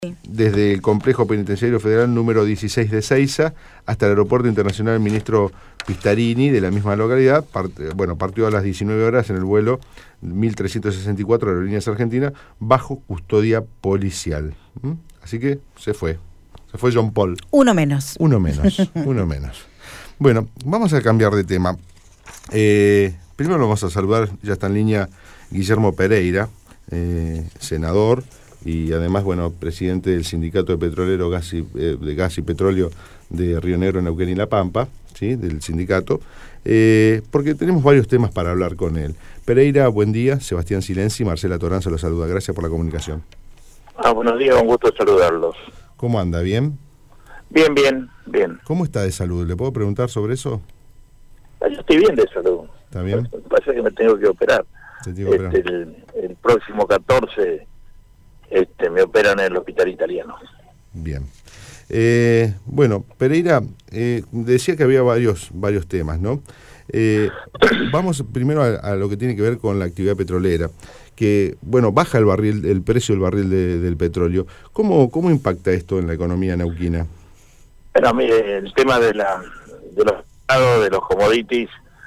desde el Complejo Penitenciario Federal número 16 de Seiza hasta el Aeropuerto Internacional Ministro Pistarini de la misma localidad. Partió a las 19 horas en el vuelo 1364 de Aerolíneas Argentinas bajo custodia policial. Así que se fue John Paul. Uno menos. Bueno, vamos a cambiar de tema. Primero lo vamos a saludar, ya está en línea Guillermo Pereira, senador y además, presidente del Sindicato de Petrolero de Gas y Petróleo de Río Negro, Neuquén y La Pampa, ¿sí? Del sindicato, porque tenemos varios temas para hablar con él. Pereira, buen día. Sebastián Silenzi, Marcela Toranzo lo saluda. Gracias por la comunicación. Buenos días, un gusto saludarlos. ¿Cómo anda? ¿Bien? Bien. ¿Cómo está de salud? ¿Le puedo preguntar sobre eso? Yo estoy bien de salud. ¿Está bien? Lo que pasa es que me tengo que operar. El próximo 14 me operan en el hospital italiano. Bien. Pereira, decía que había varios temas, ¿no? Vamos primero a lo que tiene que ver con la actividad petrolera, que, baja el precio del barril del petróleo. ¿Cómo impacta esto en la economía neuquina? Bueno, mire, el tema de los commodities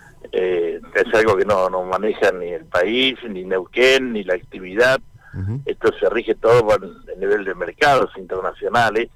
es algo que no maneja ni el país, ni Neuquén, ni la actividad. Esto se rige todo por el nivel de mercados internacionales,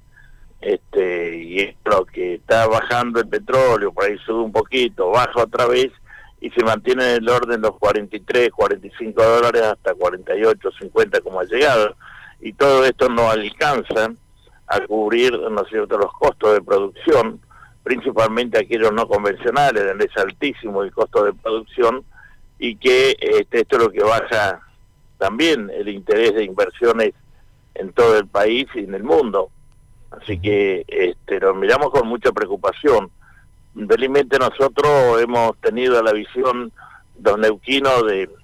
y es lo que está bajando el petróleo, por ahí sube un poquito, baja otra vez, y se mantiene en el orden los 43, 45 dólares hasta 48, 50 como ha llegado, y todo esto no alcanza a cubrir, ¿no es cierto?, los costos de producción, principalmente aquellos no convencionales, donde es altísimo el costo de producción, y que esto es lo que baja también el interés de inversiones en todo el país y en el mundo. Así que lo miramos con mucha preocupación. Felizmente nosotros hemos tenido la visión, los neuquinos,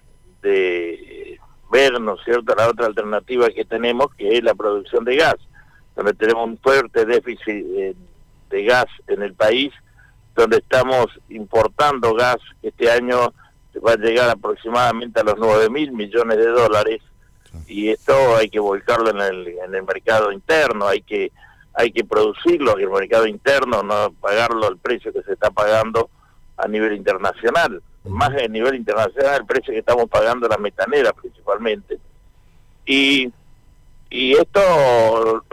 de ver, ¿no es cierto?, la otra alternativa que tenemos, que es la producción de gas, donde tenemos un fuerte déficit de gas en el país, donde estamos importando gas. Este año va a llegar aproximadamente a los 9.000 millones de dólares, y esto hay que volcarlo en el mercado interno, hay que producirlo en el mercado interno, no pagarlo al precio que se está pagando a nivel internacional. Más a nivel internacional, el precio que estamos pagando las metaneras principalmente. Y esto,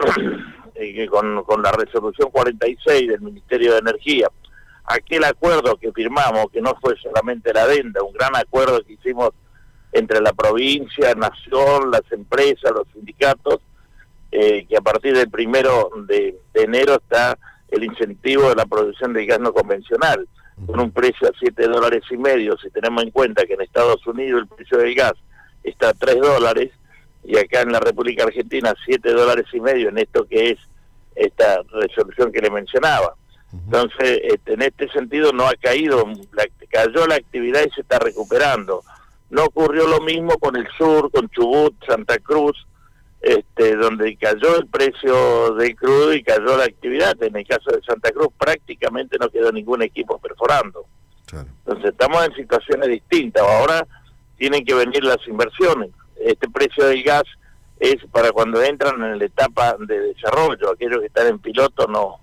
con la resolución 46 del Ministerio de Energía, aquel acuerdo que firmamos, que no fue solamente la adenda, un gran acuerdo que hicimos entre la provincia, nación, las empresas, los sindicatos, que a partir del 1 de enero está el incentivo de la producción de gas no convencional, con un precio a $7.50, si tenemos en cuenta que en Estados Unidos el precio del gas está a $3, y acá en la República Argentina $7.50, en esto que es esta resolución que le mencionaba. Entonces, en este sentido no ha caído, cayó la actividad y se está recuperando. No ocurrió lo mismo con el sur, con Chubut, Santa Cruz, donde cayó el precio del crudo y cayó la actividad. En el caso de Santa Cruz prácticamente no quedó ningún equipo perforando. Claro. Entonces estamos en situaciones distintas. Ahora tienen que venir las inversiones. Este precio del gas es para cuando entran en la etapa de desarrollo. Aquellos que están en piloto no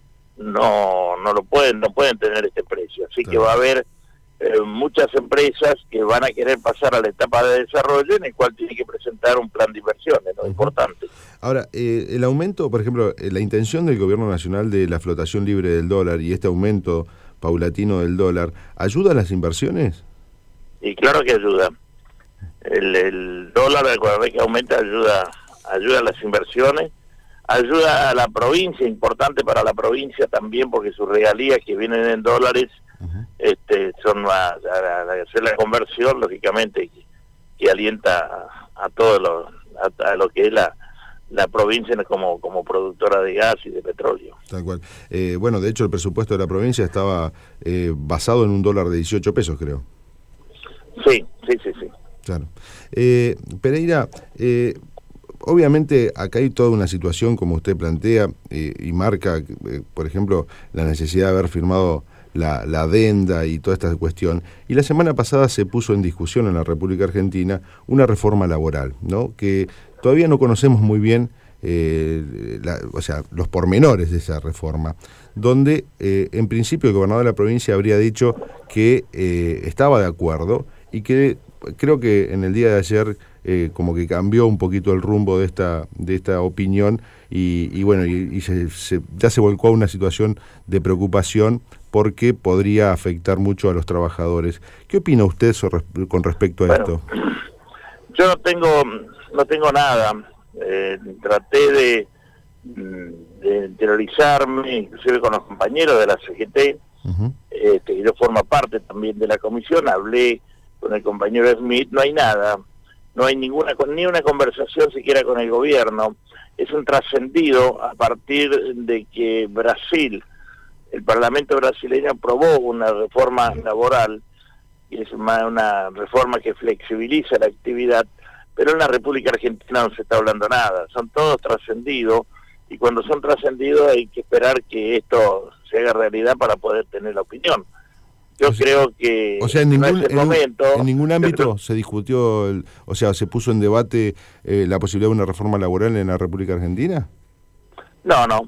pueden tener este precio. Así que va a haber muchas empresas que van a querer pasar a la etapa de desarrollo, en el cual tienen que presentar un plan de inversiones, ¿no? Importante. Ahora, el aumento, por ejemplo, la intención del gobierno nacional de la flotación libre del dólar y este aumento paulatino del dólar, ¿ayuda a las inversiones? Y claro que ayuda. El dólar, cuando que aumenta, ayuda a las inversiones, ayuda a la provincia, importante para la provincia también, porque sus regalías que vienen en dólares son a hacer la conversión, lógicamente, que alienta a todo lo que es la provincia como productora de gas y de petróleo. Tal cual. De hecho, el presupuesto de la provincia estaba basado en $1 de 18 pesos, creo. Sí. Claro. Pereira, obviamente acá hay toda una situación, como usted plantea, y marca, por ejemplo, la necesidad de haber firmado la adenda y toda esta cuestión. Y la semana pasada se puso en discusión en la República Argentina una reforma laboral, ¿no? Que todavía no conocemos muy bien o sea, los pormenores de esa reforma, donde en principio el gobernador de la provincia habría dicho que estaba de acuerdo y que creo que en el día de ayer como que cambió un poquito el rumbo de esta opinión y bueno, ya se volcó a una situación de preocupación porque podría afectar mucho a los trabajadores. ¿Qué opina usted con respecto a esto? Yo no tengo nada. Traté de interiorizarme, inclusive con los compañeros de la CGT, y yo formo parte también de la comisión, hablé con el compañero Smith, no hay nada, no hay ni una conversación siquiera con el gobierno. Es un trascendido a partir de que Brasil, el Parlamento brasileño aprobó una reforma laboral, y es una reforma que flexibiliza la actividad, pero en la República Argentina no se está hablando nada, son todos trascendidos, y cuando son trascendidos hay que esperar que esto se haga realidad para poder tener la opinión. Yo creo que en ningún ámbito se discutió, se puso en debate la posibilidad de una reforma laboral en la República Argentina. No.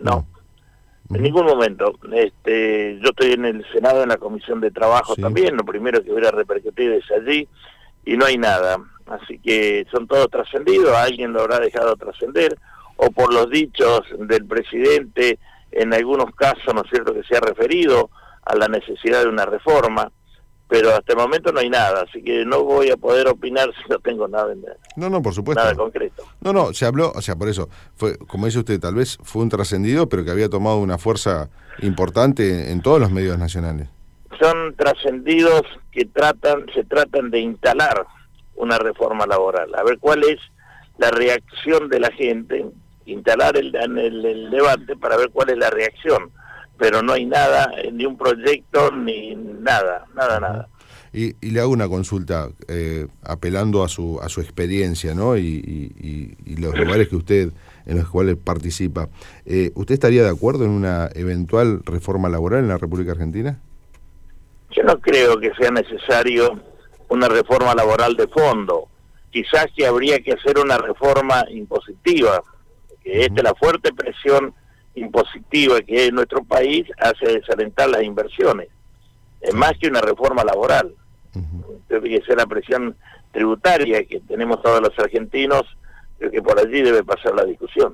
En ningún momento. Yo estoy en el Senado, en la Comisión de Trabajo también, lo primero que hubiera repercutido es allí, y no hay nada. Así que son todos trascendidos, alguien lo habrá dejado trascender, o por los dichos del presidente, en algunos casos, ¿no es cierto?, que se ha referido a la necesidad de una reforma, pero hasta el momento no hay nada, así que no voy a poder opinar si no tengo nada por supuesto. Nada concreto. Se habló, por eso, fue, como dice usted, tal vez fue un trascendido, pero que había tomado una fuerza importante en todos los medios nacionales. Son trascendidos que se tratan de instalar una reforma laboral, a ver cuál es la reacción de la gente, instalar el debate para ver cuál es la reacción, pero no hay nada, ni un proyecto, ni nada. Y le hago una consulta, apelando a su experiencia, ¿no? Y los lugares en los cuales participa. ¿Usted estaría de acuerdo en una eventual reforma laboral en la República Argentina? Yo no creo que sea necesario una reforma laboral de fondo. Quizás que habría que hacer una reforma impositiva, que la fuerte presión impositiva que hay en nuestro país hace desalentar las inversiones. Es más que una reforma laboral. Creo que sea la presión tributaria que tenemos todos los argentinos, creo que por allí debe pasar la discusión.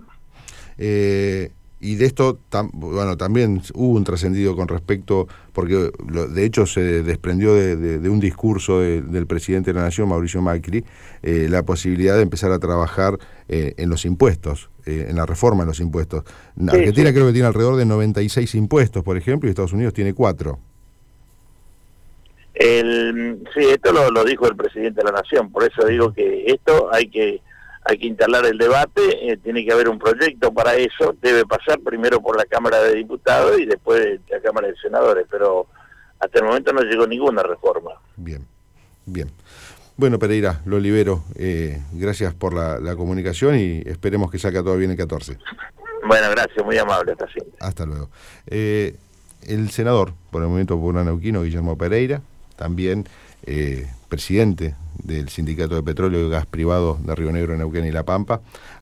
Y de esto, también hubo un trascendido con respecto, porque de hecho se desprendió de un discurso del presidente de la Nación, Mauricio Macri, la posibilidad de empezar a trabajar en los impuestos, en la reforma de los impuestos. Argentina creo que tiene alrededor de 96 impuestos, por ejemplo, y Estados Unidos tiene 4. Esto lo dijo el presidente de la Nación, por eso digo que esto hay que instalar el debate, tiene que haber un proyecto para eso, debe pasar primero por la Cámara de Diputados y después la Cámara de Senadores, pero hasta el momento no llegó ninguna reforma. Bien. Bueno, Pereira, lo libero. Gracias por la comunicación y esperemos que salga todo bien el 14. Bueno, gracias, muy amable, hasta siempre. Hasta luego. El senador, por el Movimiento Popular Neuquino, Guillermo Pereira, también presidente del Sindicato de Petróleo y Gas Privado de Río Negro, Neuquén y La Pampa,